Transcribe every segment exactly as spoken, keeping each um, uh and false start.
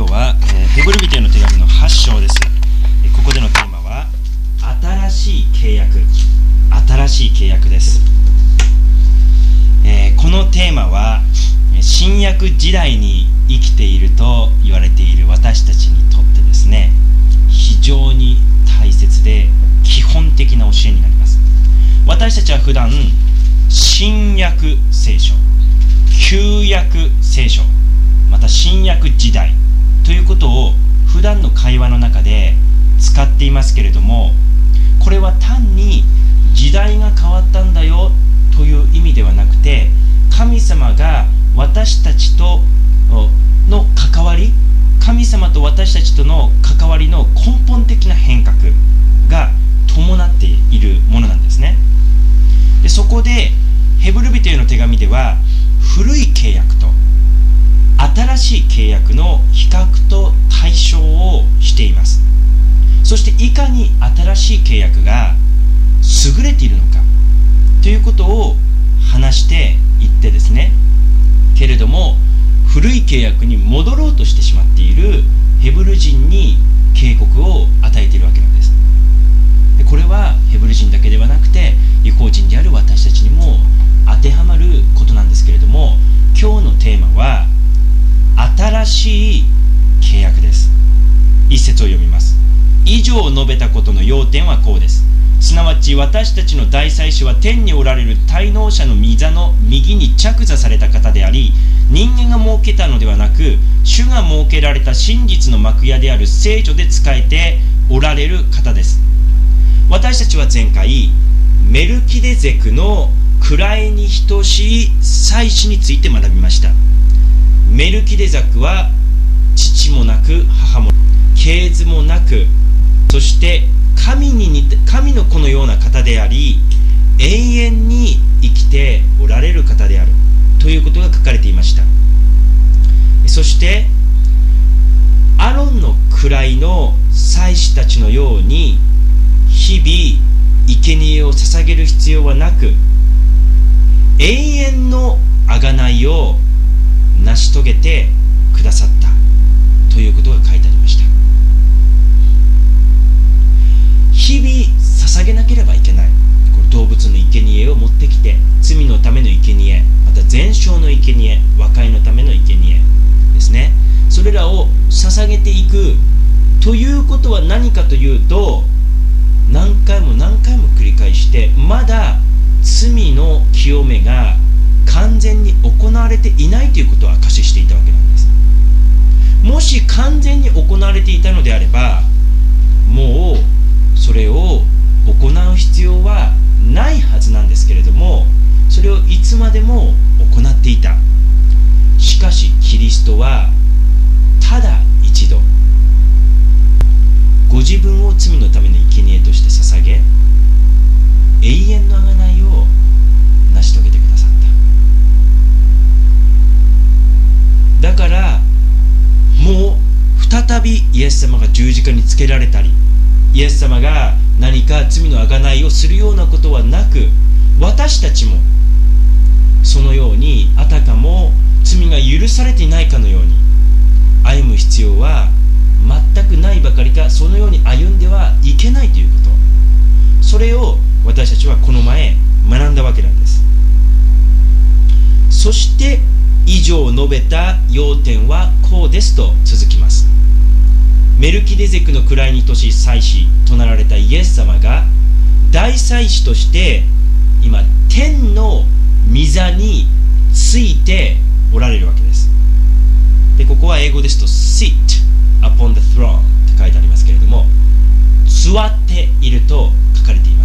今日は、えー、ヘブル人への手紙のはち章です。えー、ここでのテーマは新しい契約新しい契約です。えー、このテーマは新約時代に生きていると言われている私たちにとってですね、非常に大切で基本的な教えになります。私たちは普段新約聖書、旧約聖書、また新約時代ということを普段の会話の中で使っていますけれども、これは単に時代が変わったんだよという意味ではなくて、神様が私たちとの関わり、神様と私たちとの関わりの根本的な変革が伴っているものなんですね。でそこでヘブル人への手紙では古い契約と新しい契約の比較と対照をしています。そしていかに新しい契約が優れているのかということを話していってですね、けれども古い契約に戻ろうとしてしまっているヘブル人に警告を与えているわけなんです。でこれはヘブル人だけではなくて異邦人である私たちにも当てはまることなんですけれども、今日のテーマは新しい契約です。一節を読みます。以上述べたことの要点はこうです。すなわち私たちの大祭司は天におられる滞納者の御座の右に着座された方であり、人間が設けたのではなく主が設けられた真実の幕屋である聖所で仕えておられる方です。私たちは前回メルキデゼクの位に等しい祭司について学びました。メルキデザクは父もなく母も系図もなく、そして神に似て神の子のような方であり、永遠に生きておられる方であるということが書かれていました。そしてアロンの位の祭司たちのように日々生贄を捧げる必要はなく、永遠の贖いを成し遂げてくださったということが書いてありました。日々捧げなければいけない、これ動物の生贄を持ってきて、罪のための生贄、また全焼の生贄、和解のための生贄ですね。それらを捧げていくということは何かというと、何回も何回も繰り返してまだ罪の清めが完全に行われていないということを証ししていたわけなんです。もし完全に行われていたのであれば、もうそれを行う必要はないはずなんですけれども、それをいつまでも行っていた。しかしキリストはただ一度ご自分を罪のための生贄として捧げ、永遠の贖いを成し遂げてくださった。だからもう再びイエス様が十字架につけられたり、イエス様が何か罪の贖いをするようなことはなく、私たちもそのようにあたかも罪が許されていないかのように歩む必要は全くないばかりか、そのように歩んではいけないということ、それを私たちはこの前学んだわけなんです。そして以上述べた要点はこうですと続きます。メルキデゼクの位に等しい祭司となられたイエス様が大祭司として今天の御座についておられるわけです。でここは英語ですと sit upon the throne って書いてありますけれども、座っていると書かれています。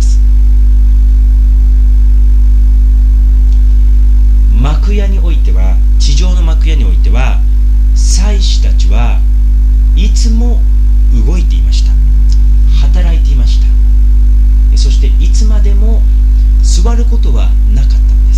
幕屋においては、地上の幕屋においては祭司たちはいつも動いていました。働いていました。そしていつまでも座ることはなかったんです。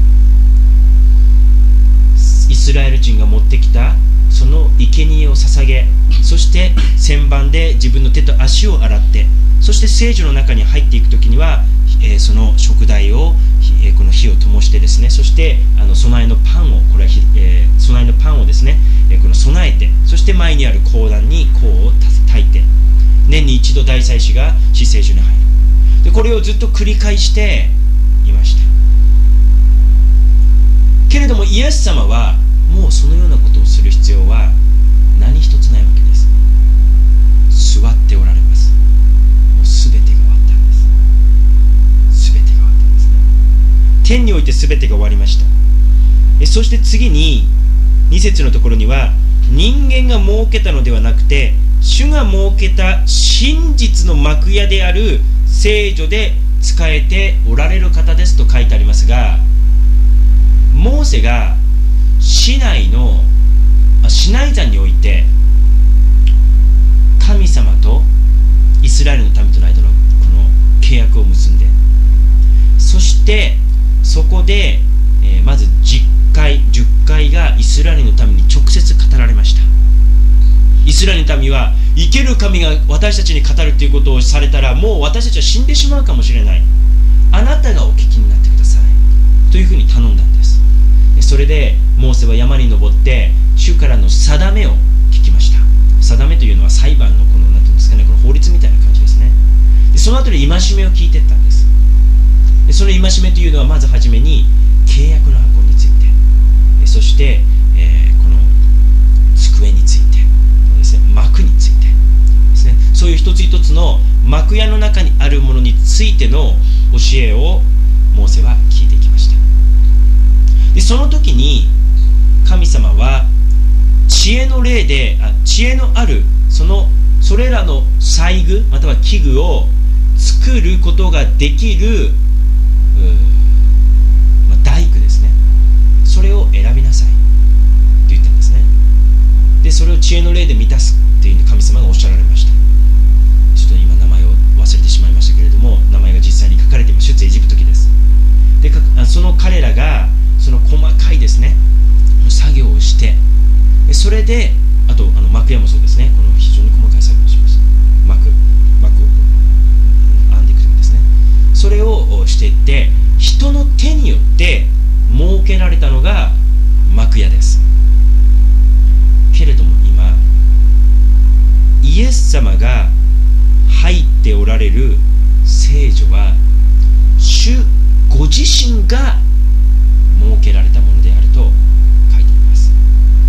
イスラエル人が持ってきたその生贄を捧げ、そして旋盤で自分の手と足を洗って、そして聖所の中に入っていくときにはえー、その食材を、えー、この火を灯してですね、そしてあの備えのパンをこれは、えー、備えのパンをですね、えー、この備えて、そして前にある香壇に香を焚いて、年に一度大祭司が至聖所に入る。でこれをずっと繰り返していました。けれどもイエス様はもうそのようなことをする必要は何一つないわけです。座っておられます。もう全てが終わったんです。全てが終わったんですね。天において全てが終わりました。えそして次にに節のところには、人間が設けたのではなくて主が設けた真実の幕屋である聖所で仕えておられる方ですと書いてありますが、モーセがシナイのシナイ山において神様とイスラエルの民との間のこの契約を結んで、そしてそこで、えー、まずじゅっかいじゅっかいがイスラエルの民に直接語られました。イスラエルの民は生ける神が私たちに語るということをされたら、もう私たちは死んでしまうかもしれない。あなたがお聞きになってくださいというふうに頼んだんです。それでモーセは山に登って主からの定めを聞きました。定めというのは裁判のこの何ていうんですかね、この法律みたいな感じですね。でその後で戒めを聞いていったんです。でその戒めというのはまずはじめに契約の箱について、そして、えー、この机についてですね、幕についてですね、そういう一つ一つの幕屋の中にあるものについての教えをモーセは聞いてきました。でその時に神様は知恵の霊であ知恵のあるそのそれらの細具または器具を作ることができる、まあ、大工ですね、それを選びなさいと言ったんですね。でそれを知恵の霊で満たすっていうふうに神様がおっしゃられました。ちょっと今名前を忘れてしまいましたけれども、名前が実際に書かれています。出エジプト記です。でその彼らがその細かいですね作業をして、それであとあの幕屋もそうですね、この非常に細かい作業をします。幕幕を編んでいくときですね、それをしていって人の手によって設けられたのが幕屋です。けれども今イエス様が入っておられる聖所は主ご自身が設けられたものであると書いてあります。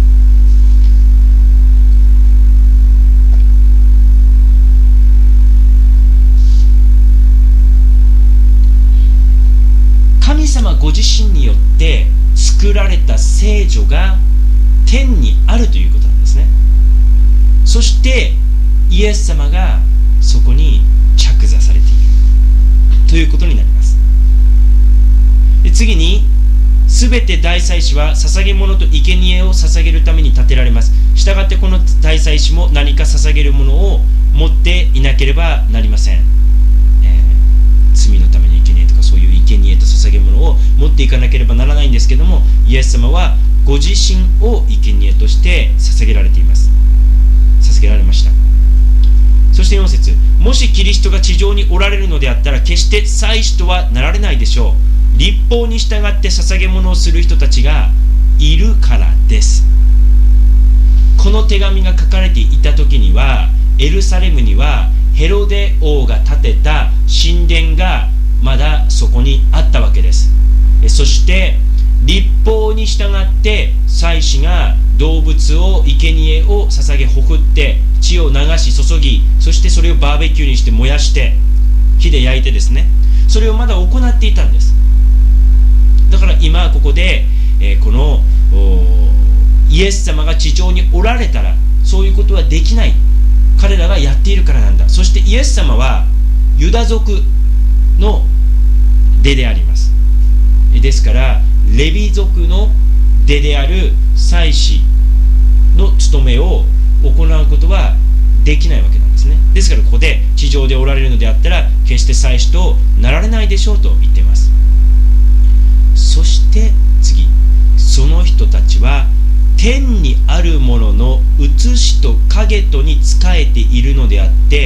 神様ご自身によって作られた聖所が天にあるということなんですね。そしてイエス様がそこに着座されているということになります。で次に、すべて大祭司は捧げ物と生贄を捧げるために建てられます。したがってこの大祭司も何か捧げるものを持っていなければなりません。えー、罪のための生贄とかそういう生贄と捧げ物を持っていかなければならないんですけども、イエス様はご自身を生贄として捧げられています。捧げられました。そしてよん節、もしキリストが地上におられるのであったら決して祭司とはなられないでしょう。律法に従って捧げ物をする人たちがいるからです。この手紙が書かれていた時にはエルサレムにはヘロデ王が建てた神殿がまだそこにあったわけです。そして律法に従って祭司が動物を生贄を捧げほふって血を流し注ぎ、そしてそれをバーベキューにして燃やして火で焼いてですね、それをまだ行っていたんです。だから今ここで、えー、このイエス様が地上におられたらそういうことはできない、彼らがやっているからなんだ。そしてイエス様はユダ族の出であります。ですからレビ族の出である祭司の務めを行うことはできないわけなんですね。ですからここで地上でおられるのであったら決して祭司となられないでしょうと言っています。そして次、その人たちは天にあるものの写しと影とに仕えているのであって、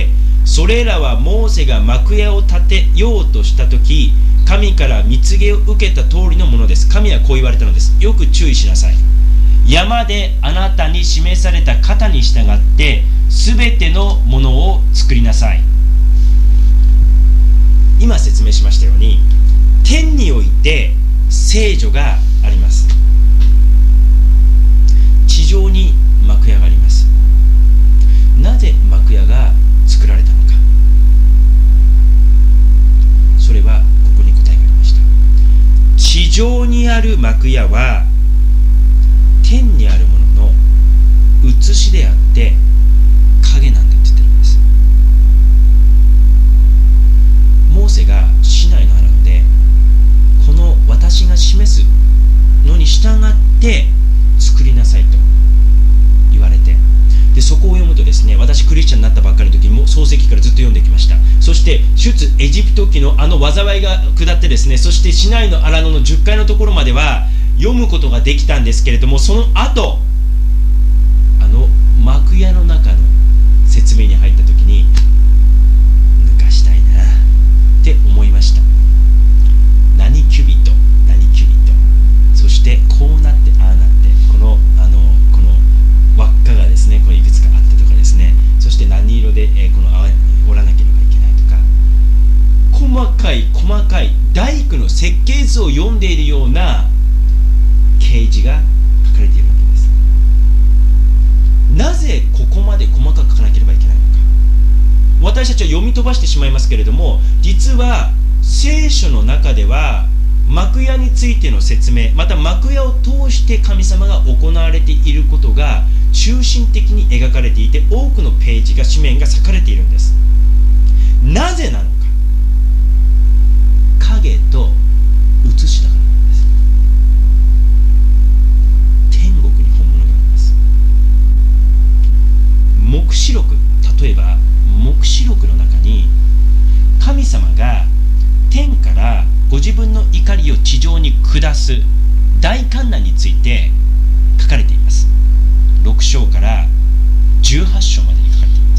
それらはモーセが幕屋を建てようとしたとき、神から蜜げを受けた通りのものです。神はこう言われたのです。よく注意しなさい。山であなたに示された型に従ってすべてのものを作りなさい。今説明しましたように、天において聖女があります。地上に幕屋があります。なぜ幕屋が作られたのか、それはここに答えがありました。地上にある幕屋は天にあるものの写しであって影なんだって言ってるんです。モーセがシナイの荒野でこの私が示すのに従って作りなさいと言われて、でそこを読むとですね、私クリスチャンになったばっかりの時にも創世記からずっと読んできました。そして出エジプト記のあの災いが下ってですね、そしてシナイの荒野のじゅっかいのところまでは読むことができたんですけれども、その後あの幕屋の中の説明に入った時に抜かしたいなって思いました。何キュビット何キュビット、そしてこうなってああなって、このあのこの輪っかがですね、これいくつかあってとかですね、そして何色で、えー、この折らなければいけないとか、細かい細かい大工の設計図を読んでいるような掲示が書かれているわけです。なぜここまで細かく書かなければいけないのか、私たちは読み飛ばしてしまいますけれども、実は聖書の中では幕屋についての説明、また幕屋を通して神様が行われていることが中心的に描かれていて、多くのページが紙面が割かれているんです。なぜなのか、影と写しだからなんです。天国に本物があります。黙示録、例えば黙示録の中に神様が天からご自分の怒りを地上に下す大観難について書かれています。ろく章からじゅうはち章までに書かれています。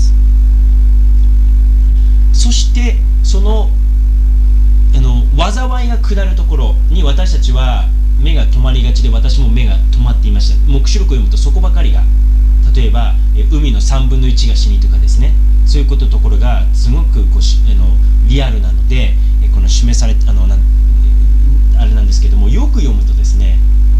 そしてそのあの災いが下るところに私たちは目が止まりがちで、私も目が止まっていました。黙示録を読むとそこばかりが、例えば海のさんぶんのいちが死にとかですね、そういうことところがすごくこうしあのリアルなので、この示されあのなんあれなんですけども、よく読むとですね、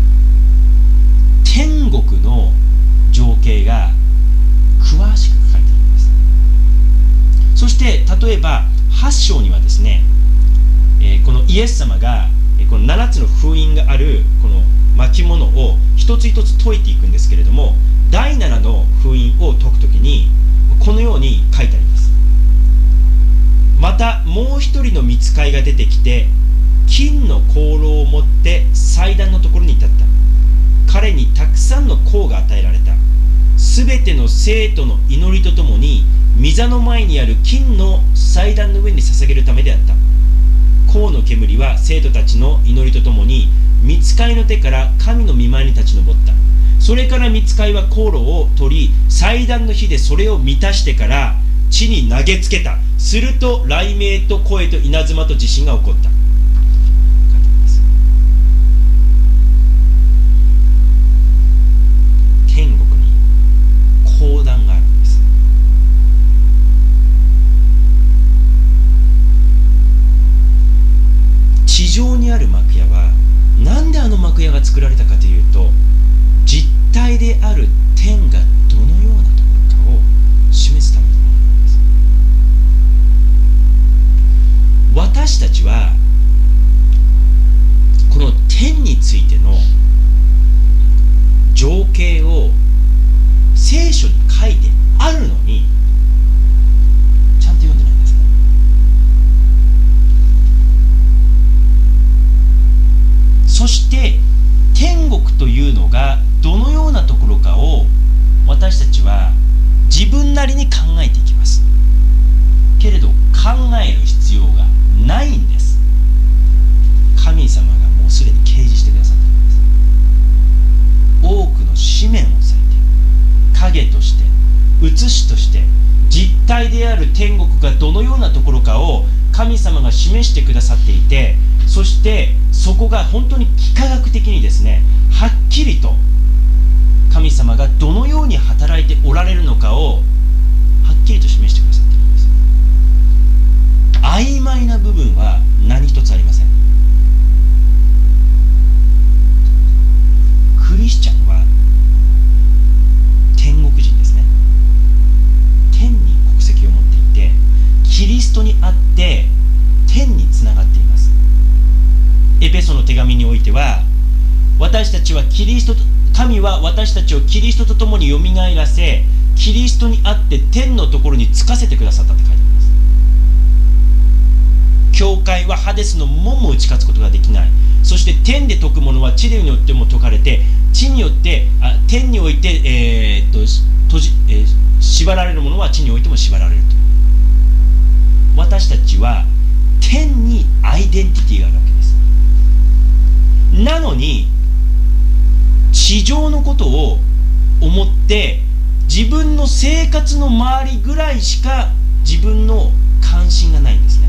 天国の情景が詳しく書かれています。そして例えばはち章にはですね、えー、このイエス様が、えー、このななつの封印があるこの巻物を一つ一つ解いていくんですけれども、だいななの封印を解くときにこのように書いてあります。またもう一人の御使いが出てきて、金の香炉を持って祭壇のところに立った。彼にたくさんの香が与えられた。すべての生徒の祈りとともに御座の前にある金の祭壇の上に捧げるためであった。香の煙は生徒たちの祈りとともに御使いの手から神の御前に立ち上った。それから御使いは香炉を取り、祭壇の火でそれを満たしてから地に投げつけた。すると雷鳴と声と稲妻と地震が起こった。天国に講談があるんです。地上にある幕屋は、なんであの幕屋が作られたかというと、実体である天がどのようなところかを示すためのものなんです。私たちはこの天についての情景を聖書に書いてあるのにちゃんと読んでないんですね。そして天国というのがどのようなところかを私たちは自分なりに考えていきますけれど、考える必要がないんです。神様がもうすでに掲示してくださっているんです。多くの紙面を割いて、影として写しとして実体である天国がどのようなところかを神様が示してくださっていて、そしてそこが本当に幾何学的にですね、はっきりと神様がどのように働いておられるのかをはっきりと示してくださっているんです。曖昧な部分は何一つありません。クリスチャンは天国人ですね。天に国籍を持っていて、キリストにあって天につながっています。エペソの手紙においては、私たちはキリストと神は私たちをキリストと共によみがえらせ、キリストにあって天のところにつかせてくださったって書いてあります。教会はハデスの門も打ち勝つことができない。そして天で解くものは地によっても解かれて、地によってあ天において、えー、っと閉じ、えー、縛られるものは地においても縛られると。私たちは天にアイデンティティがあるわけです。なのに地上のことを思って自分の生活の周りぐらいしか自分の関心がないんですね。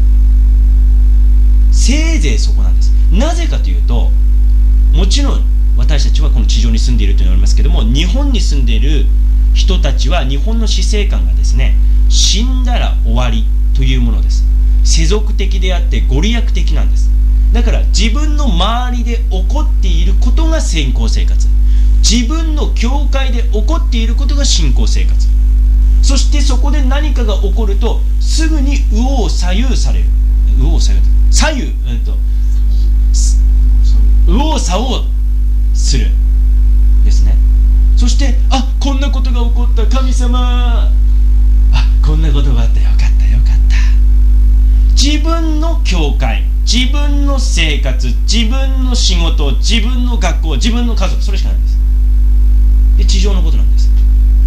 せいぜいそこなんです。なぜかというと、もちろん私たちはこの地上に住んでいるというのがありますけども、日本に住んでいる人たちは日本の死生観がですね、死んだら終わりというものです。世俗的であってご利益的なんです。だから自分の周りで起こっていることが信仰生活、自分の教会で起こっていることが信仰生活、そしてそこで何かが起こるとすぐに右往左右される、右往左右左右、うんと右往左往するですね。そしてあこんなことが起こった、神様、あこんなことがあった、よかったよかった。自分の教会、自分の生活、自分の仕事、自分の学校、自分の家族、それしかないんです。で地上のことなんです。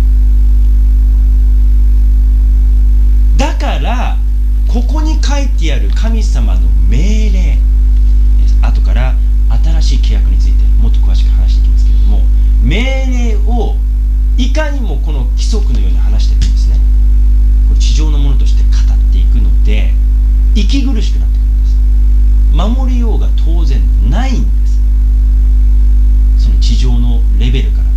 だからここに書いてある神様の命令、後から新しい契約についてもっと詳しく話していきますけれども、命令をいかにもこの規則のように話しているんですね。これ地上のものとして語っていくので息苦しくなってくるんです。守りようが当然ないんです。その地上のレベルから見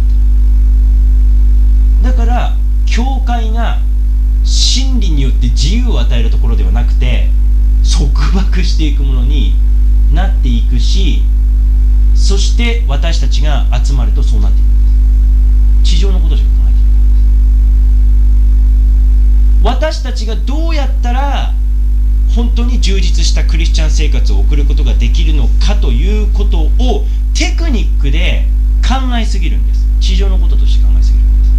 て。だから教会が真理によって自由を与えるところではなくて束縛していくものになっていくし、そして私たちが集まるとそうなっていくんです。地上のことしか考えていない。私たちがどうやったら本当に充実したクリスチャン生活を送ることができるのかということをテクニックで考えすぎるんです。地上のこととして考えすぎるんです。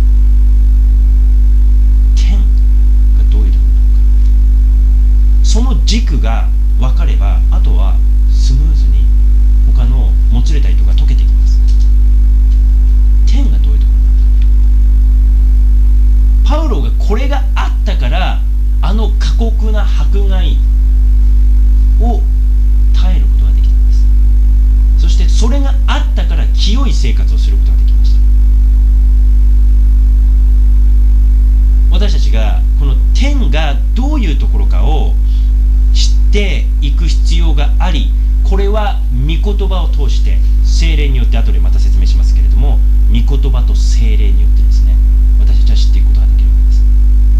天がどういうところなのか、その軸が分かればあとはスムーズに他のもつれた糸が解けていきます。天がどういうところなのか、パウロがこれがあったからあの過酷な迫害を耐えることができたんです。そしてそれがあったから清い生活をすることができました。私たちがこの天がどういうところかを知っていく必要があり、これは御言葉を通して聖霊によって後でまた説明しますけれども、御言葉と聖霊によってですね、私たちは知っていくことができるわけです。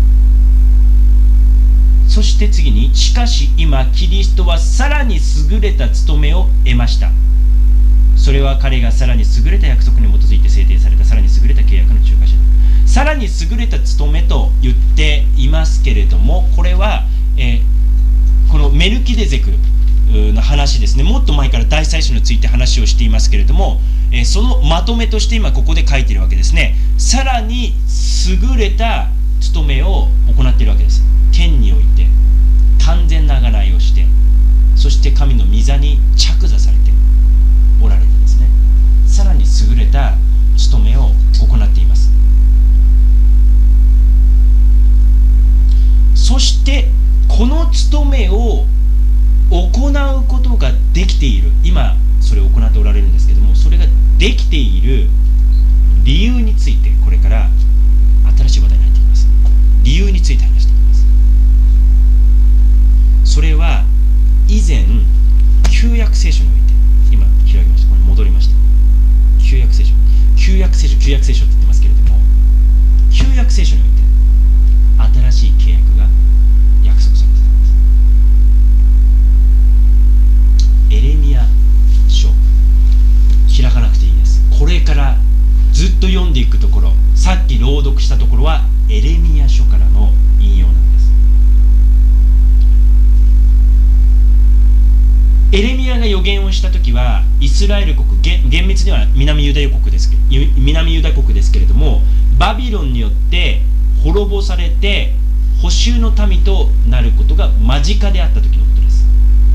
そして次に、しかし今キリストはさらに優れた務めを得ました。それは彼がさらに優れた約束に基づいて制定されたさらに優れた契約の仲介者だ。さらに優れた務めと言っていますけれども、これは、えー、このメルキデゼクの話ですね。もっと前から大祭司について話をしていますけれども、えー、そのまとめとして今ここで書いているわけですね。さらに優れた務めを行っているわけです。天において完全な贖いをして、そして神の御座に着座されておられてですね、さらに優れた務めを行っています。そしてこの務めを行うことができている、今それを行っておられるんですけども、それができている理由についてこれから新しい話題に入っていきます。理由について話読したところはエレミヤ書からの引用なんです。エレミヤが予言をしたときはイスラエル国、厳密には南ユダヤ国ですけど、南ユダ国ですけれども、バビロンによって滅ぼされて捕囚の民となることが間近であった時のことです。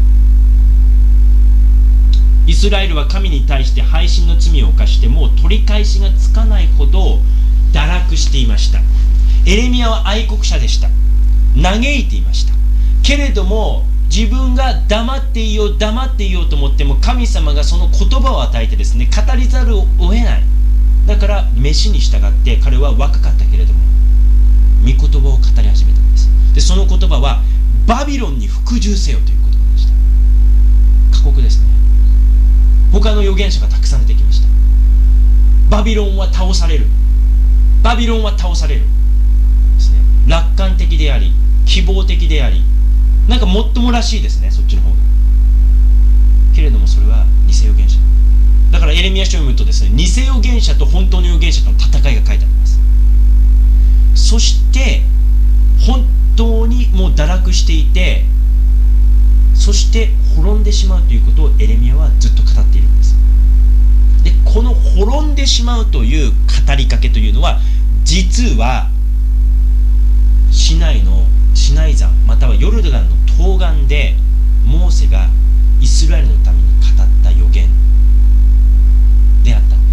イスラエルは神に対して背信の罪を犯してもう取り返しがつかないほど堕落していました。エレミヤは愛国者でした。嘆いていました。けれども自分が黙っていよう黙っていようと思っても、神様がその言葉を与えてですね、語りざるを得ない。だから飯に従って彼は若かったけれども御言葉を語り始めたんです。でその言葉はバビロンに服従せよという言葉でした。過酷ですね。他の預言者がたくさん出てきました。バビロンは倒される、バビロンは倒されるですね。楽観的であり希望的であり、なんかもっともらしいですね、そっちの方が。けれどもそれは偽預言者だから、エレミヤ書を読むとですね、偽預言者と本当の預言者との戦いが書いてあります。そして本当にもう堕落していて、そして滅んでしまうということをエレミヤはずっと語っているんです。でこの滅んでしまうという語りかけというのは、実はシナイのシナイ山またはヨルダンの東岸でモーセがイスラエルのために語った預言であったんです。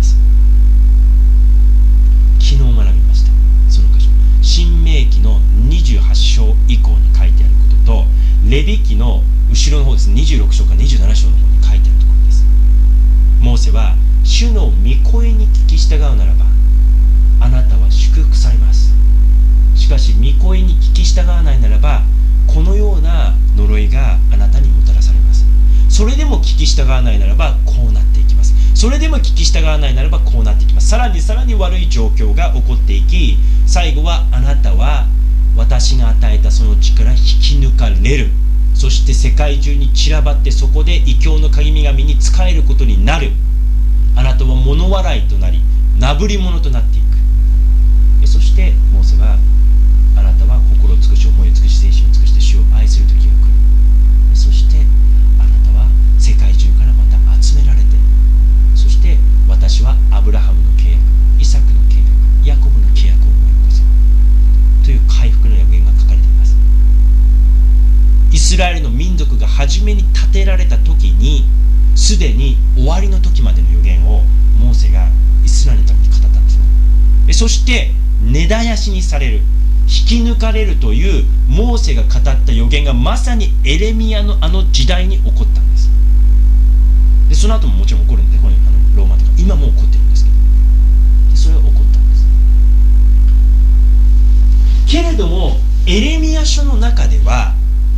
昨日学びましたその箇所、新明記のにじゅうはち章以降に書いてあることと、レビ記の後ろの方ですね、にじゅうろく章からにじゅうなな章の方に書いてあるところです。モーセは主の御声に聞き従うならばあなたは祝福されます。しかし御声に聞き従わないならばこのような呪いがあなたにもたらされます。それでも聞き従わないならばこうなっていきます。それでも聞き従わないならばこうなっていきます。さらにさらに悪い状況が起こっていき、最後はあなたは私が与えたその地から引き抜かれる。そして世界中に散らばってそこで異教の神々に仕えることになる。あなたは物笑いとなりなぶり者となっていく。そしてモーセはあなたは心を尽くし思いを尽くし精神を尽くして主を愛する時が来る。そしてあなたは世界中からまた集められて、そして私はアブラハムの契約、イサクの契約、ヤコブの契約を思い起こそうという回復の予言が書かれています。イスラエルの民族が初めに建てられた時にすでに終わりの時までの予言をモーセがイスラエルのために語ったんですね。そして根絶やしにされる、引き抜かれるというモーセが語った予言がまさにエレミヤのあの時代に起こったんです。でその後ももちろん起こるんで、このあのローマとか今も起こってるんですけど、でそれは起こったんです。けれどもエレミヤ書の中では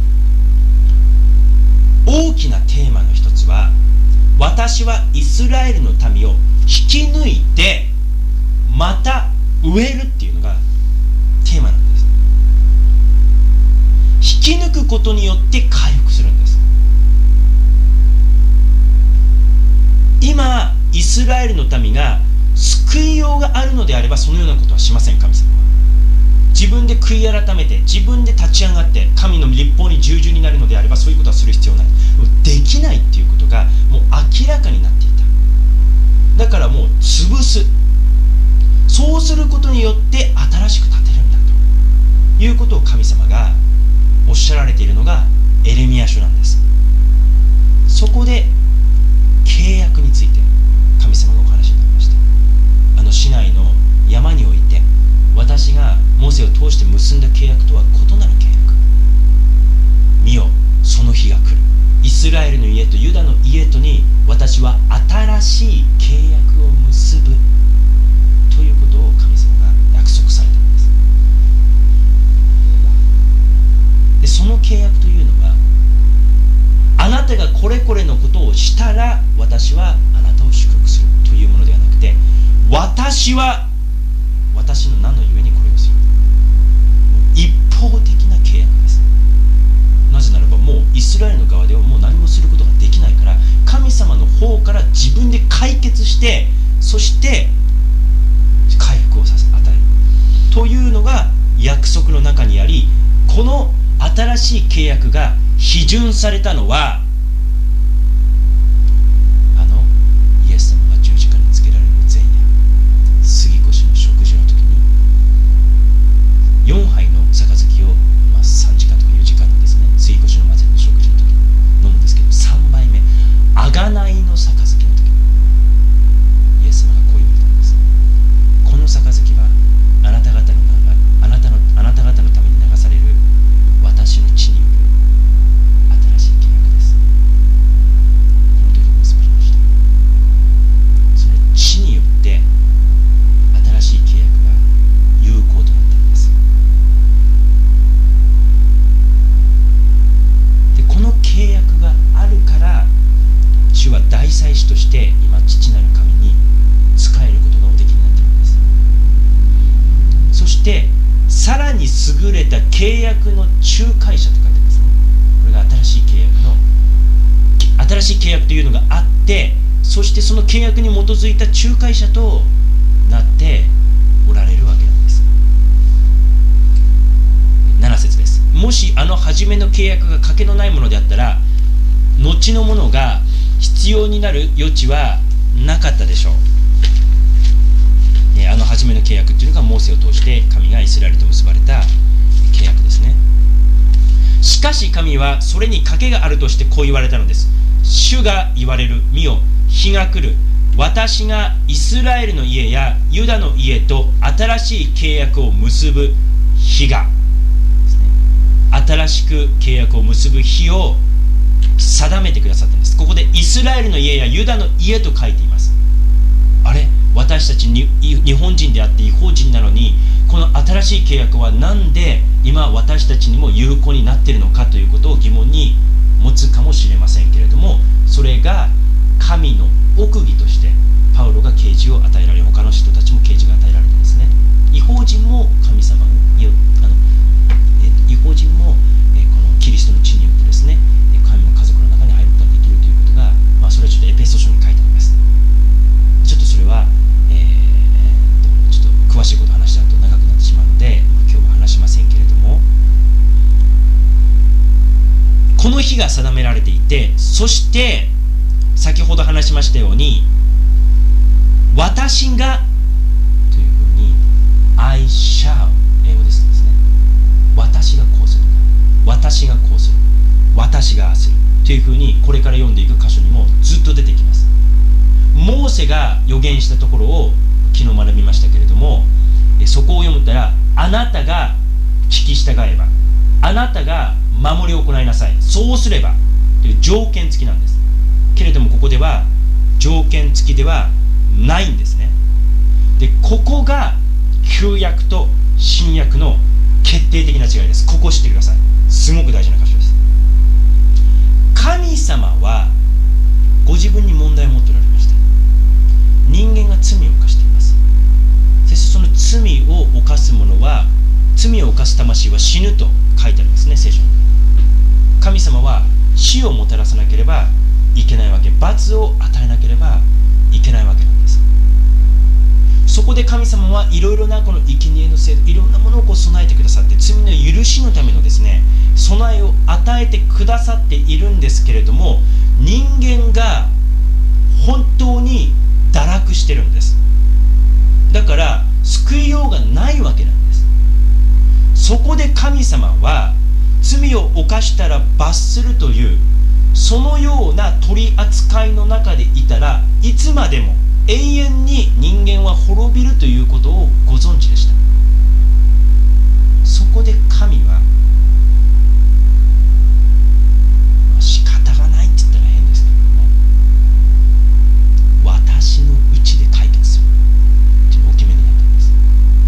大きなテーマの一つは、私はイスラエルの民を引き抜いてまた植えるっていうのがテーマなんです。引き抜くことによって回復するんです。今イスラエルの民が救いようがあるのであればそのようなことはしません。神様は自分で悔い改めて自分で立ち上がって神の立法に従順になるのであればそういうことはする必要ない。できないっていうことがもう明らかになっていた。だからもう潰す、そうすることによって新しく建てるんだということを神様がおっしゃられているのがエレミヤ書なんです。そこで契約について神様がお話になりました。あの市内の山において私がモーセを通して結んだ契約とは異なる契約。見よ、その日が来る。イスラエルの家とユダの家とに私は新しい契約を結ぶということを神様が約束されたのです。でその契約というのは、あなたがこれこれのことをしたら私はあなたを祝福するというものではなくて、私は私の名のゆえにこれをする、一方的な契約です。なぜならばもうイスラエルの側ではもう何もすることができないから、神様の方から自分で解決して、そして回復をさせ与える。 約束の中にあり、この新しい契約が批准されたのは、あのイエス様が十字架につけられる前夜、杉越の食事の時によんはいの杯を、まあ、さんじかんとかよじかんのですね、杉越の祭りの食事の時に飲むんですけど、さんばいめ、あがないの杯の時にイエス様がこう言われたんです。この杯はあなた方のあなたのあなた方のために流される私の血による新しい契約です。この時に結ばれました。その血によって新しい契約が有効となったんです。で、この契約があるから主は大祭司として今父なる神に仕えることがおできになっているんです。そしてさらに優れた契約の仲介者と書いてますね。これが新しい契約の新しい契約というのがあって、そしてその契約に基づいた仲介者となっておられるわけなんです。なな節です。もしあの初めの契約が賭けのないものであったら、後のものが必要になる余地はなかったでしょう。あの初めの契約というのがモーセを通して神がイスラエルと結ばれた契約ですね。しかし神はそれに賭けがあるとしてこう言われたのです。主が言われる、見よ、日が来る、私がイスラエルの家やユダの家と新しい契約を結ぶ日がですね、新しく契約を結ぶ日を定めてくださったんです。ここでイスラエルの家やユダの家と書いています。あれ、私たちに日本人であって異邦人なのに、この新しい契約は何で今私たちにも有効になっているのかということを疑問に持つかもしれませんけれども、それが神の奥義としてパウロが啓示を与えられ、他の人たちも啓示が与えられてですね、異邦人も神様によあの、えー、異邦人も、えー、このキリストの血によってですね、神の家族の中に入ることができるということが、まあ、それはちょっとエペソ書に書いてあります。ちょっとそれは、えー、ちょっと詳しいことを話しちゃうと長くなってしまうので、まあ、今日は話しませんけれども、この日が定められていて、そして先ほど話しましたように、私がというふうに I shall 英語ですですね、私がこうする、私がこうする、私がするというふうにこれから読んでいく箇所にもずっと出てきます。モーセが予言したところを昨日学びましたけれども、そこを読むたら、あなたが聞き従えば、あなたが守りを行いなさい、そうすればという条件付きなんです。けれどもここでは条件付きではないんですね。で、ここが旧約と新約の決定的な違いです。ここを知ってください。すごく大事な箇所です。神様はご自分に問題を持っておられました。人間が罪を犯しています。そしてその罪を犯す者は、罪を犯す魂は死ぬと書いてありますね、聖書に。神様は死をもたらさなければいけないわけ、罰を与えなければいけないわけなんです。そこで神様はいろいろなこの生贄の制度、いろんなものをこう備えてくださって、罪の許しのためのですね、備えを与えてくださっているんですけれども、人間が本当に堕落してるんです。だから救いようがないわけなんです。そこで神様は罪を犯したら罰するという、そのような取り扱いの中でいたら、いつまでも永遠に人間は滅びるということをご存知でした。そこで神は、仕方がないって言ったら変ですけれども、私のうちで解決するというお決めになったんです。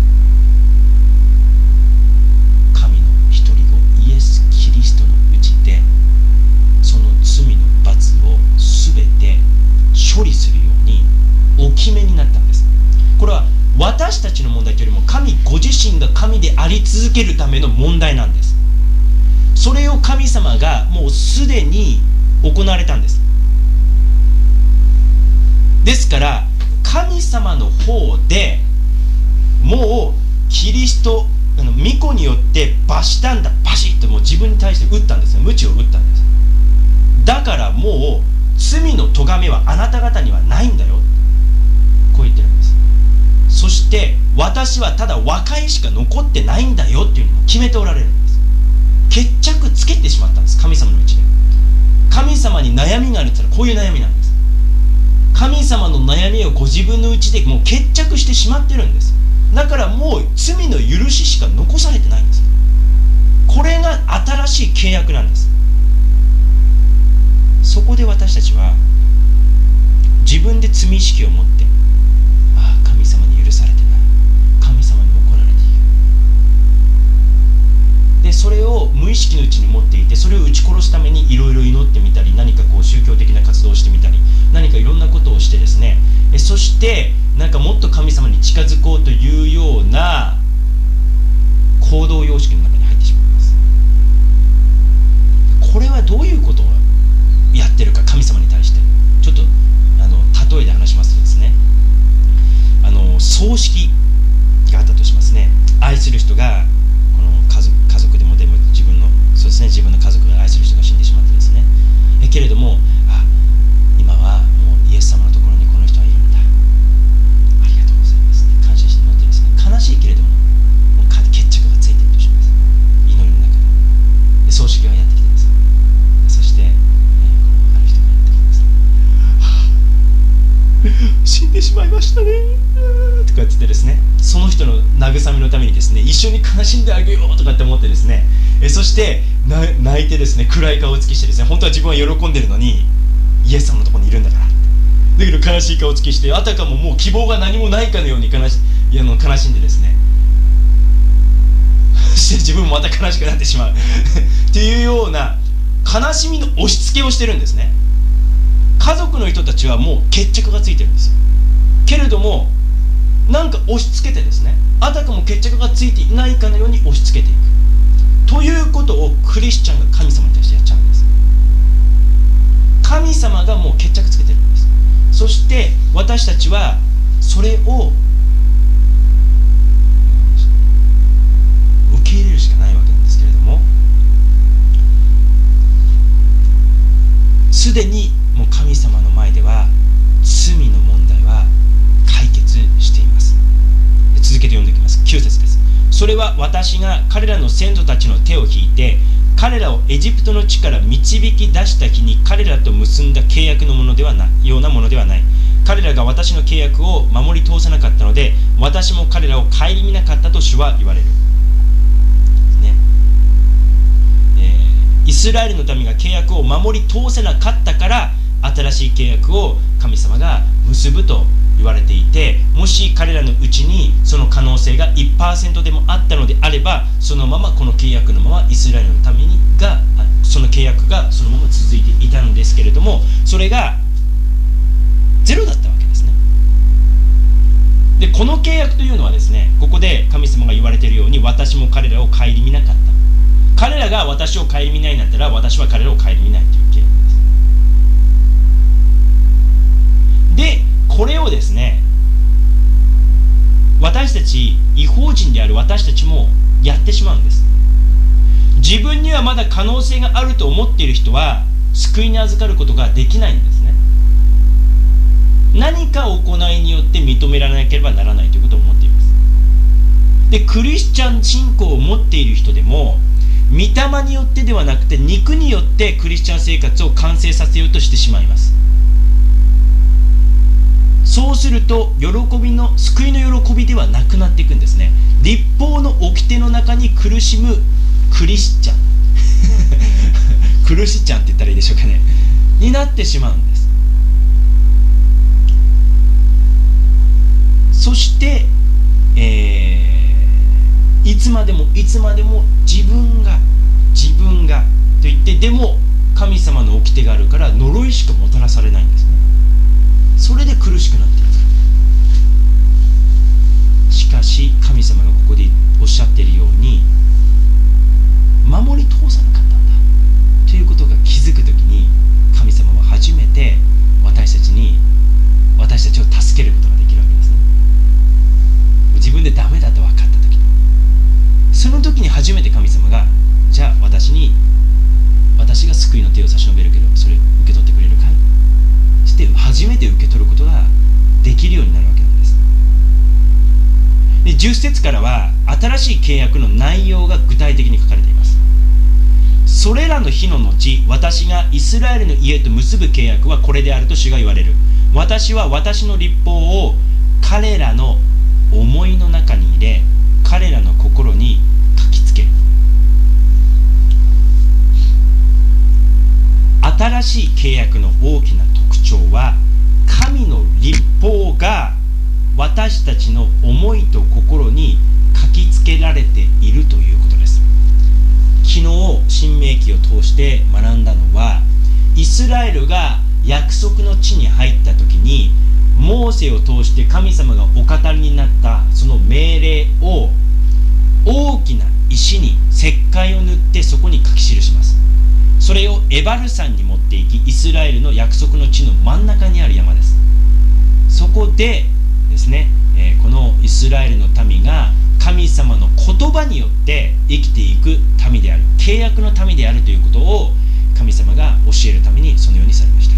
神の一人子イエス・キリストのうちで、その罪の罰を全て処理するようにお決めになったんです。これは私たちの問題というよりも、神ご自身が神であり続けるための問題なんです。それを神様がもうすでに行われたんです。ですから神様の方でもうキリストあの巫女によってバシタンダバシッともう自分に対して打ったんですよ。鞭を打ったんです。だからもう罪の咎めはあなた方にはないんだよ、こう言ってるんです。そして私はただ和解しか残ってないんだよっていうのも決めておられるんです。決着つけてしまったんです、神様のうちで。神様に悩みがあるって言ったらこういう悩みなんです。神様の悩みをご自分のうちでもう決着してしまってるんです。だからもう罪の許ししか残されてないんです。これが新しい契約なんです。そこで私たちは自分で罪意識を持って、ああ神様に許されてない、神様に怒られている。でそれを無意識のうちに持っていて、それを撃ち殺すためにいろいろ祈ってみたり、何かこう宗教的な活動をしてみたり、何かいろんなことをしてですね、えそしてなんかもっと神様に近づこうというような行動様式の中に入ってしまいます。これはどういうことをやってるか、神様に対してちょっとあの例えで話しますとですね、あの葬式があったとしますね。愛する人がこの家族、家族でもでも自分のそうですね、自分の家族が愛する人が死んでしまってですね、えけれども、あ今はもうイエス様のところにこの人はいるんだ、ありがとうございますって感謝して祈ってですね、悲しいけれどももう決着がついているとします。祈りの中でで葬式がやってきてですね、そして、えー、このある人がやってきます。死んでしまいましたねとか言ってですね、その人の慰めのためにですね、一緒に悲しんであげようとかって思ってですね、えそして泣いてですね、暗い顔つきしてですね、本当は自分は喜んでるのにイエス様のところにいるんだからって、だけど悲しい顔つきして、あたかももう希望が何もないかのように悲しいやの悲しんでですね、そして自分もまた悲しくなってしまうっていうような悲しみの押し付けをしてるんですね。家族の人たちはもう決着がついてるんですよ。けれどもなんか押し付けてですね、あたかも決着がついていないかのように押し付けていくということをクリスチャンが神様に対してやっちゃうんです。神様がもう決着つけてるんです。そして私たちはそれを受け入れるしかないわけなんですけれども、すでにもう神様の前では罪の問題は解決しています。続けて読んでいきます。きゅう節です。それは私が彼らの先祖たちの手を引いて彼らをエジプトの地から導き出した日に彼らと結んだ契約のものではないようなものではない。彼らが私の契約を守り通さなかったので、私も彼らを顧みなかったと主は言われる、ねえー、イスラエルの民が契約を守り通せなかったから新しい契約を神様が結ぶと言われていて、もし彼らのうちにその可能性が いちパーセント でもあったのであれば、そのままこの契約のままイスラエルのためにがその契約がそのまま続いていたのですけれども、それがゼロだったわけですね。でこの契約というのはですね、ここで神様が言われているように、私も彼らを顧みなかった、彼らが私を顧みないんだったら私は彼らを顧みないという契約です。でこれをですね、私たち異邦人である私たちもやってしまうんです。自分にはまだ可能性があると思っている人は救いに預かることができないんですね。何か行いによって認められなければならないということを思っています。でクリスチャン信仰を持っている人でも御霊によってではなくて肉によってクリスチャン生活を完成させようとしてしまいます。そうすると喜びの救いの喜びではなくなっていくんですね。律法の掟の中に苦しむクリスチャンクリスチャンって言ったらいいでしょうかね、になってしまうんです。そして、えー、いつまでもいつまでも自分が自分がと言って、でも神様の掟があるから呪いしかもたらされないんですね。それで苦しくなっている。しかし神様がここでおっしゃっているように、守り通さなかったんだということが気づくときに、神様は初めて私たちに私たちを助けることができるわけですね。自分でダメだと分かったときに、 私が救いの手を差し伸べるけどそれ受け取ってくれるかい。そして初めて受け取ることができるようになるわけなんです。でじゅっ節からは新しい契約の内容が具体的に書かれています。それらの日の後、私がイスラエルの家と結ぶ契約はこれであると主が言われる。私は私の律法を彼らの思いの中に入れ、彼らの心に書きつける。新しい契約の大きな特徴は、神の律法が私たちの思いと心に書きつけられているということです。昨日新明記を通して学んだのは、イスラエルが約束の地に入った時にモーセを通して神様がお語りになったその命令を大きな石に石灰を塗ってそこに書き記します。それをエバル山に持っていき、イスラエルの約束の地の真ん中にある山です。そこでですね、えー、このイスラエルの民が神様の言葉によって生きていく民である、契約の民であるということを神様が教えるためにそのようにされました。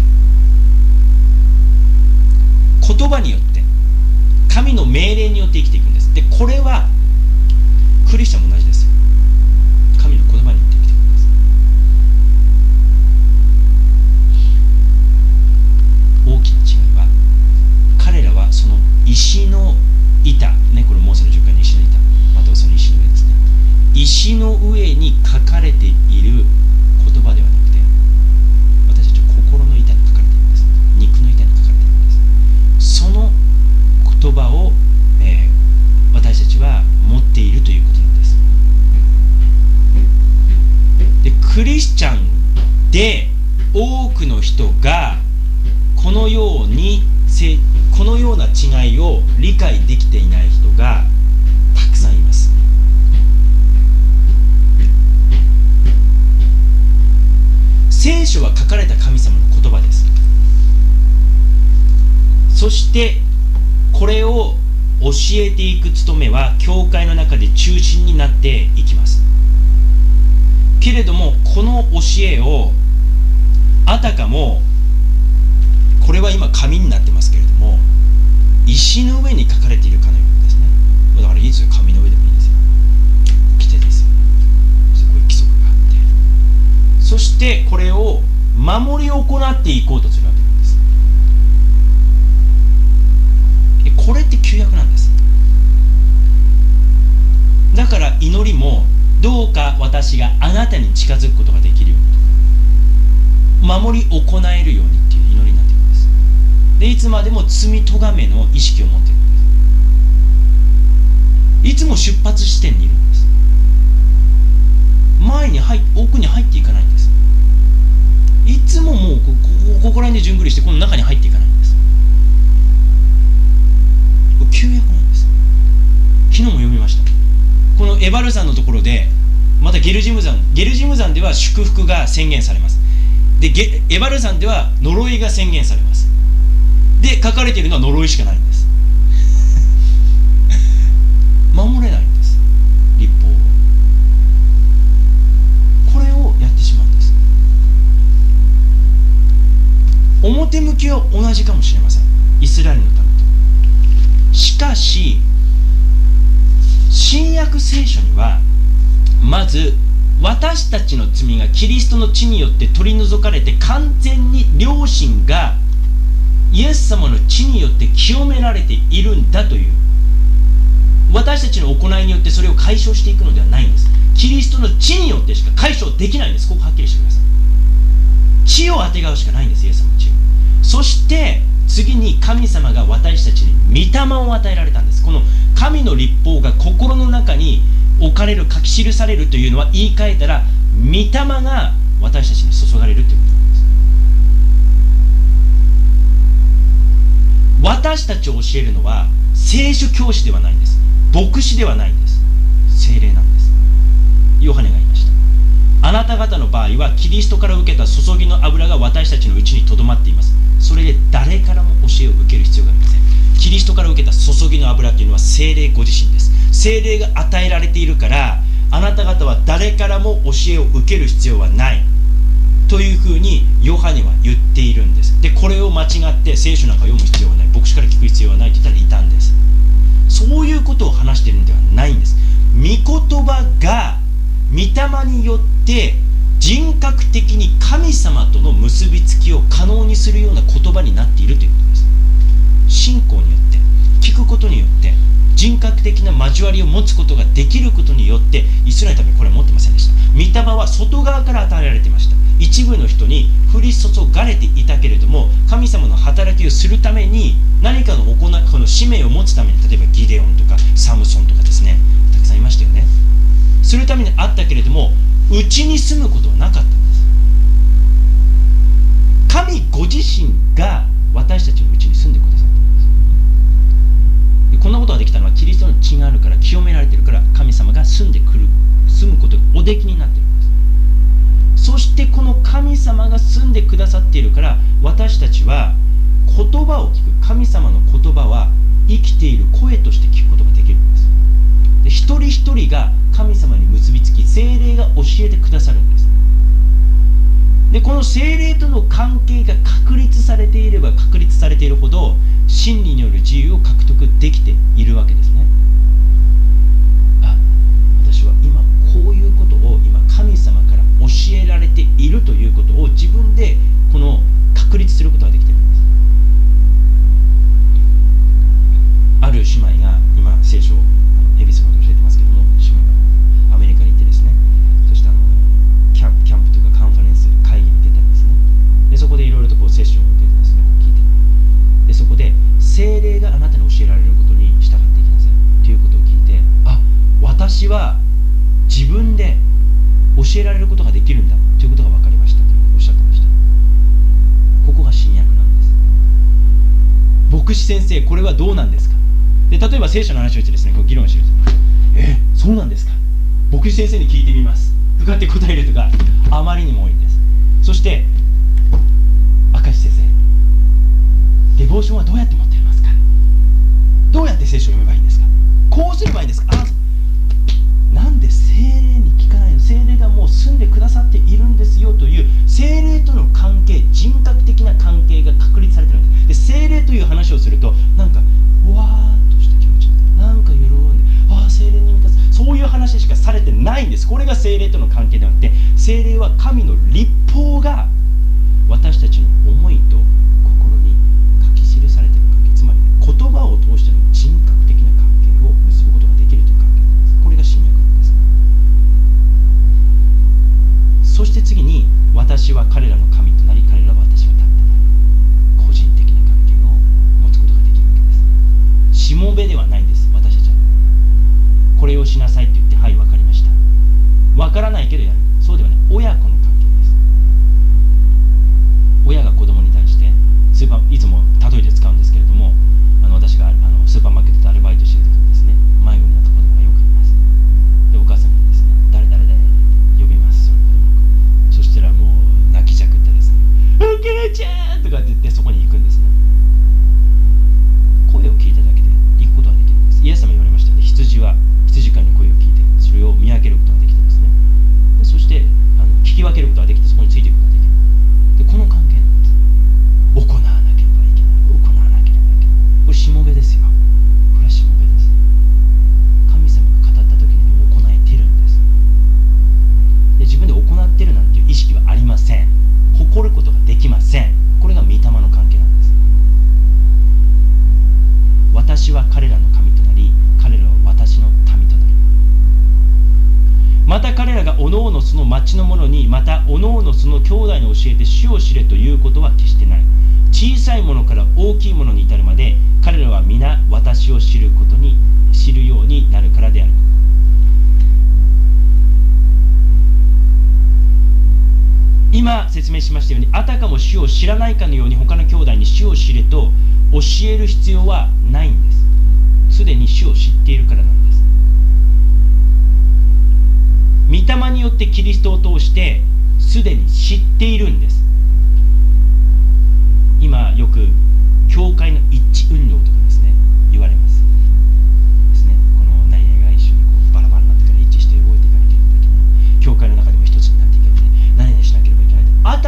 言葉によって神の命令によって生きていくんです。でこれはクリスチャンも同じですよ。神の言葉によって生きていくんです。大きな違いは、彼らはその石の板ね、これモーセの十戒の石の板、またはその石の上ですね、石の上に書かれている言葉ではなくて、私たちは心の板に書かれているんです。肉の板に書かれているんです。その言葉を、えー、私たちは持っているということなんです。でクリスチャンで多くの人がこのようにこのような違いを理解できていない人がたくさんいます。聖書は書かれた神様の言葉です。そしてこれを教えていく務めは教会の中で中心になっていきます。けれどもこの教えをあたかも、これは今紙になってますけれども、石の上に書かれているかのようですね。だからいいですよ、紙の上でもいいですよ。掟ですよ。そしてこういう規則があって、そしてこれを守り行っていこうとするわけなんです。これって旧約なんです。だから祈りも、どうか私があなたに近づくことができるようにと、守り行えるようにっていう祈りになっているんです。でいつまでも罪咎めの意識を持っているんです。いつも出発地点にいるんです。前に入奥に入っていかないんです。いつももうここここら辺で順繰りしてこの中に入っていかないんです。これ旧約なんです。昨日も読みました。このエバル山のところで、またゲルジム山ゲルジム山では祝福が宣言されます。でゲエバル山では呪いが宣言されます。で書かれているのは呪いしかないんです。守れないんです、律法を。これをやってしまうんです。表向きは同じかもしれません、イスラエルの民と。しかし新約聖書にはまず私たちの罪がキリストの血によって取り除かれて、完全に良心がイエス様の血によって清められているんだという、私たちの行いによってそれを解消していくのではないんです。キリストの血によってしか解消できないんです。ここはっきりしてください。血をあてがうしかないんです、イエス様の血を。そして次に神様が私たちに御霊を与えられたんです。この神の律法が心の中に置かれる、書き記されるというのは、言い換えたら御霊が私たちに注がれるということなんです。私たちを教えるのは聖書教師ではないんです。牧師ではないんです。聖霊なんです。ヨハネが言いました。あなた方の場合はキリストから受けた注ぎの油が私たちのうちにとどまっています。それで誰からも教えを受ける必要がありません。キリストから受けた注ぎの油というのは聖霊ご自身です。聖霊が与えられているから、あなた方は誰からも教えを受ける必要はない。 というふうにヨハネは言っているんです。でこれを間違って聖書なんか読む必要はない、牧師から聞く必要はないと言ったらいたんです。そういうことを話しているのではないんです。御言葉が御霊によって人格的に神様との結びつきを可能にするような言葉になっているということです。信仰によって聞くことによって人格的な交わりを持つことができることによって、イスラエルのためにこれは持ってませんでした。御霊は外側から与えられていました。一部の人に降り注がれていたけれども、神様の働きをするために何かの行うこの使命を持つために、例えばギデオンとかサムソンとかですね、たくさんいましたよね。するためにあったけれども、うちに住むことはなかったんです。神ご自身が私たちのうちに住んでくださっているんです。でこんなことができたのはキリストの血があるから、清められているから、神様が住んでくる住むことがおできになっているんです。そしてこの神様が住んでくださっているから、私たちは言葉を聞く、神様の言葉は生きている声として聞くことができるんです。で一人一人が神様に結びつき、聖霊が教えてくださるんです。でこの聖霊との関係が確立されていれば確立されているほど、真理による自由を獲得できているわけですね。あ、私は今こういうことを今神様から教えられているということを自分でこの確立することができているんです。ある姉妹が今聖書を恵比寿のことを教えてますけども、姉妹がアメリカに行ってですね、そしてあのキャンプ、キャンプというかカンファレンス会議に出たんですね。でそこでいろいろとこうセッションを受けてですね、聞いて、でそこで聖霊があなたに教えられることに従っていきなさいということを聞いて、あ、私は自分で教えられることができるんだということが分かりましたとおっしゃってました。ここが新約なんです。牧師先生、これはどうなんですか。で例えば聖書の話をしてですね、こう議論してるんです。え、そうなんですか、牧師先生に聞いてみますとかって答える人があまりにも多いんです。そして明石先生、デボーションはどうやって持っていますか、どうやって聖書を読めばいいんですか、こうすればいいんですか。あ、なんで聖霊に聞かないの、聖霊がもう住んでくださっているんですよという聖霊との関係、人格的な関係が確立されているんです。で聖霊という話をすると、なんかふわーっとした気持ちになる、なんか喜んで、ああ聖霊に満たす、そういう話しかされてないんです。これが聖霊との関係ではなくて、聖霊は神の律法が私たちの思いと心に書き記されている関係、つまり言葉を通しての人格的な関係を結ぶことができるという関係なんです。これが新約なんです。そして次に、私は彼らの神となり、彼らは私が立ってなる、個人的な関係を持つことができるわけです。しもべではないんです。私たちはこれをしなさいって言って、はい、分かりました、分からないけどやる、そうではない。親子の関係です。親が子供に対して、スーパーいつも例えて使うんですけれども、あの私があのスーパーマーケットでアルバイトしている時にですね、迷子になった子供がよくいます。でお母さんにですね、誰々で呼びます、その子供の子。そしたらもう泣きじゃくってですね、お母ちゃんとかって言ってそこに行くんですね。声を聞いただけで行くことができるんです。イエス様言われましたよね、羊は羊飼いの声を聞いて、それを見分けることができてですね、でそしてあの聞き分けることができて、そこについていくことができる。でこの関係なんです。行わなければいけない、行わなければいけない、これしもべですよ。これはしもべです。神様が語った時にも行えてるんです。で自分で行ってるなんていう意識はありません。誇ることができません。これが御霊の関係なんです。私は彼らの神となり、彼らは私の民となる。また彼らがおのおのその町の者に、またおのおのその兄弟に教えて主を知れということは決してない。小さいものから大きいものに至るまで、彼らは皆私を知ることに知るようになるからである。今説明しましたように、あたかも主を知らないかのように他の兄弟に主を知れと教える必要はないんです。すでに主を知っているからなんです。御霊によってキリストを通してすでに知っているんです。今よく教会の一致運動とかですね言われますですね。この何々が一緒にこうバラバラになってから一致して動いていかなければいけない、教会の中でも一つになっていけない、何々しなければいけない、あ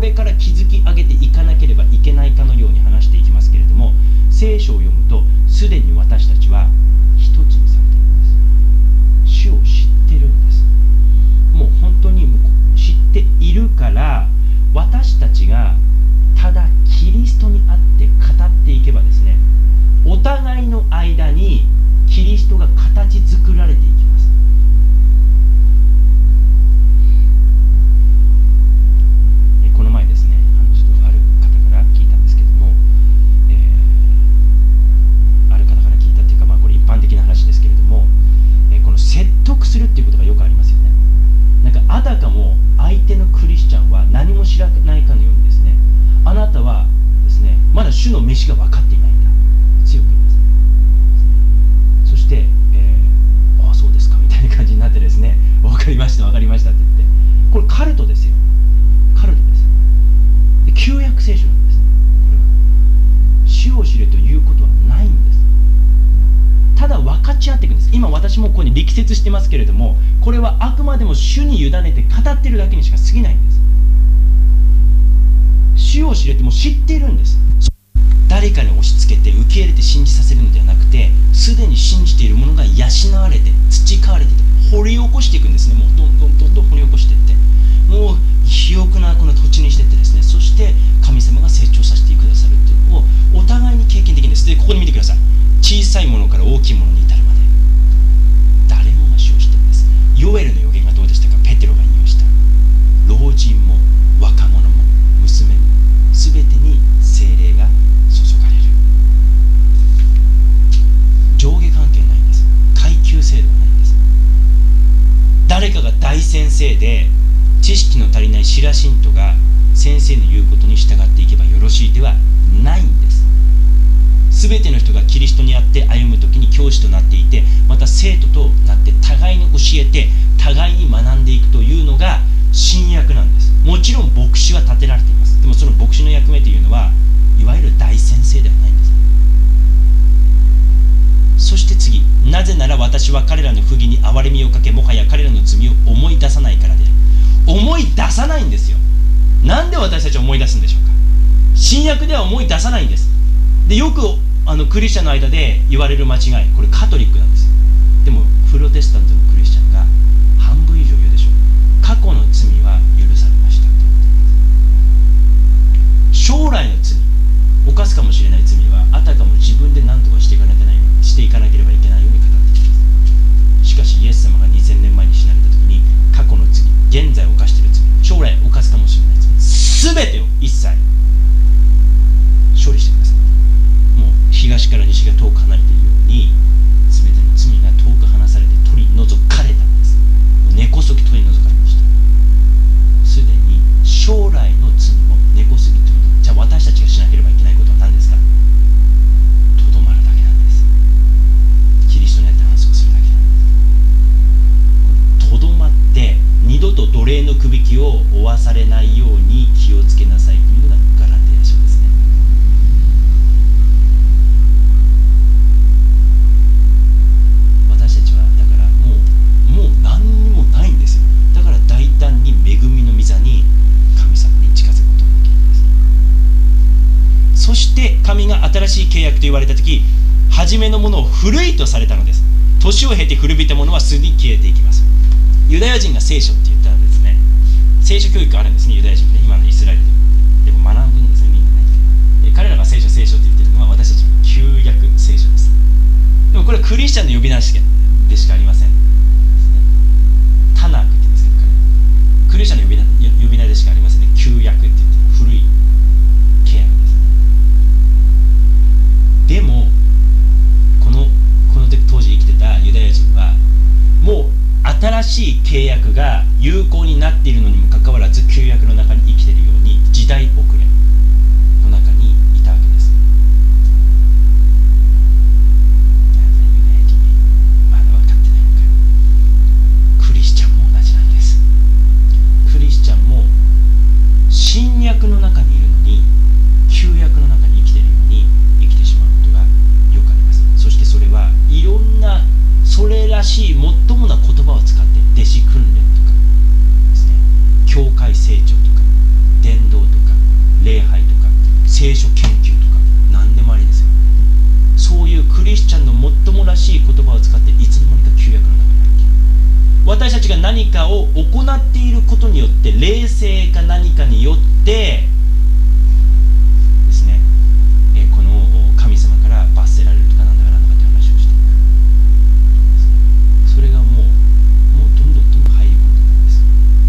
れから築き上げていかなければいけないかのように話していきますけれども、聖書を読むとすでに私たちは一つにされているんです。主を知ってるんです。もう本当に知っているから、私たちがただキリストにあって語っていけばですね、お互いの間にキリストが形作られていきます。この前ですね、あのちょっとある方から聞いたんですけども、えー、ある方から聞いたっていうか、まあこれ一般的な話ですけれども、えー、この説得するっていうことがよくありますよね。なんかあたかも相手のクリスチャンは何も知らないかのようにですね、あなたはですね、まだ主の召しが分かっていないんだ、強く言います。そして、えー、ああそうですかみたいな感じになってですね、分かりました分かりましたって言って、これカルトですよ。カルトです。で、旧約聖書なんです。これは主を知るということはないんです。ただ分かち合っていくんです。今私もここに力説してますけれども、これはあくまでも主に委ねて語ってるだけにしか過ぎないんです。主を知れてもう知っているんです。誰かに押し付けて受け入れて信じさせるのではなくて、すでに信じているものが養われて培われて掘り起こしていくんですね。もうどんどんどんどん掘り起こしていって、もう肥沃なこの土地にしていってですね、そして神様が成長させてくださるっていうのをお互いに経験できるんです。で、ここに見てください。小さいものから大きいものに至るまで誰もが主を知っているんです。ヨエルの予言がどうでしたか。ペテロが引用した、老人も若者も娘も全てに聖霊が注がれる。上下関係ないんです。階級制度はないんです。誰かが大先生で知識の足りないシラ信徒が先生の言うことに従っていけばよろしいではないんです。全ての人がキリストにあって歩むときに教師となっていて、また生徒となって互いに教えて互いに学んでいくというのが新約なんです。もちろん牧師は立てられています。でもその牧師の役目というのはいわゆる大先生ではないんです。そして次、なぜなら私は彼らの不義に憐れみをかけ、もはや彼らの罪を思い出さないからである。思い出さないんですよ。なんで私たちは思い出すんでしょうか。新約では思い出さないんです。で、よくあのクリスチャンの間で言われる間違い、これカトリックなんです。でもプロテスタントのクリスチャンが半分以上言うでしょう。過去の罪は許されましたということ。将来の罪、犯すかもしれない罪はあたかも自分で何とかしていかなきゃないしていかなければいけないように語っています。しかしイエス様がにせんねんまえに死なれた時に、過去の罪、現在犯している罪、将来犯すかもしれない罪、全てを一切処理してください。もう東から西が遠く離れているように、全ての罪が遠く離されて取り除かれたんです。根こそぎ取り除かれました。すでに将来の罪も根こそぎ取り除かれ、じゃあ私たちがしなければいけないことは何ですか。とどまるだけなんです。キリストにあって反則するだけなんです。とどまって二度と奴隷のくびきを負わされないように気をつけなさいというのがガラテヤ書ですね。私たちはだからもうもう何にもないんですよ。だから大胆に恵みの御座に神様に近づくことができるんです。そして神が新しい契約と言われたとき、初めのものを古いとされたのです。年を経て古びたものはすぐに消えていきます。ユダヤ人が聖書って言ったらですね、聖書教育あるんですね、ユダヤ人ね、今のイスラエルでも。でも学ぶんですね、みんなね。彼らが聖書聖書って言ってるのは私たちの旧約聖書です。でもこれはクリスチャンの呼び名でしかありません。タナークって言うんですけど、クリスチャンの呼び名、呼び名でしかありませんね。旧約って言って古い契約ですね。でもこのこの時当時生きてたユダヤ人はもう新しい契約が有効になっているのにもかかわらず、旧約の中に生きているように時代遅れの中にいたわけです。ユダヤ人まだ分かってないのか。クリスチャンも同じなんです。クリスチャンも新約の中にいるのに旧約の中に生きているように生きてしまうことがよくあります。そしてそれはいろんなそれらしいもっともな言葉を使って弟子訓練とかですね、教会成長とか伝道とか私たちが何かを行っていることによって、霊性か何かによってですね、えこの神様から罰せられるとかなんだかなんだかって話をしていく。それがもうもうどんどんどんどん入り込んでいくんです。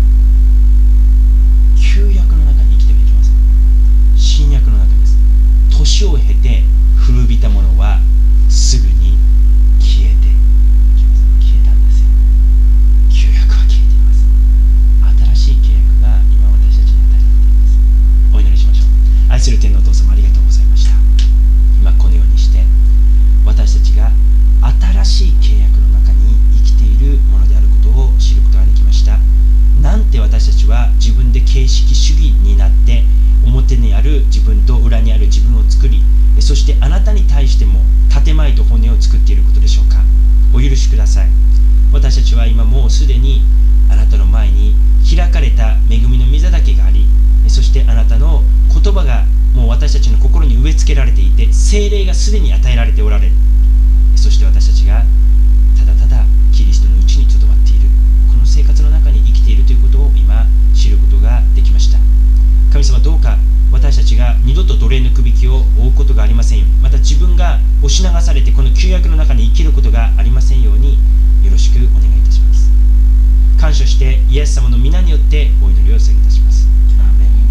旧約の中に生きてはいけません。新約の中です。年を経て古びたものはすぐに消えていきます。消えたんですよ。旧約は消えています。新しい契約が今私たちに与えられています。お祈りしましょう。愛する天のお父様、ありがとうございました。今このようにして私たちが新しい契約の中に生きているものであることを知ることができました。なんて私たちは自分で形式主義になって、表にある自分と裏にある自分を作り、そしてあなたに対しても建前と骨を作っていることでしょうか。お許しください。私たちは今もうすでにあなたの前に開かれた恵みの御座だけがあり、そしてあなたの言葉がもう私たちの心に植え付けられていて、聖霊がすでに与えられておられる。そして私たちがただただキリストのうちにとどまっている、この生活の中に生きているということを今知ることができました。神様、どうか私たちが二度と奴隷のくびきを負うことがありませんように、また自分が押し流されてこの旧約の中に生きることがありませんようによろしくお願いいたします。感謝してイエス様の皆によってお祈りを捧げいたします。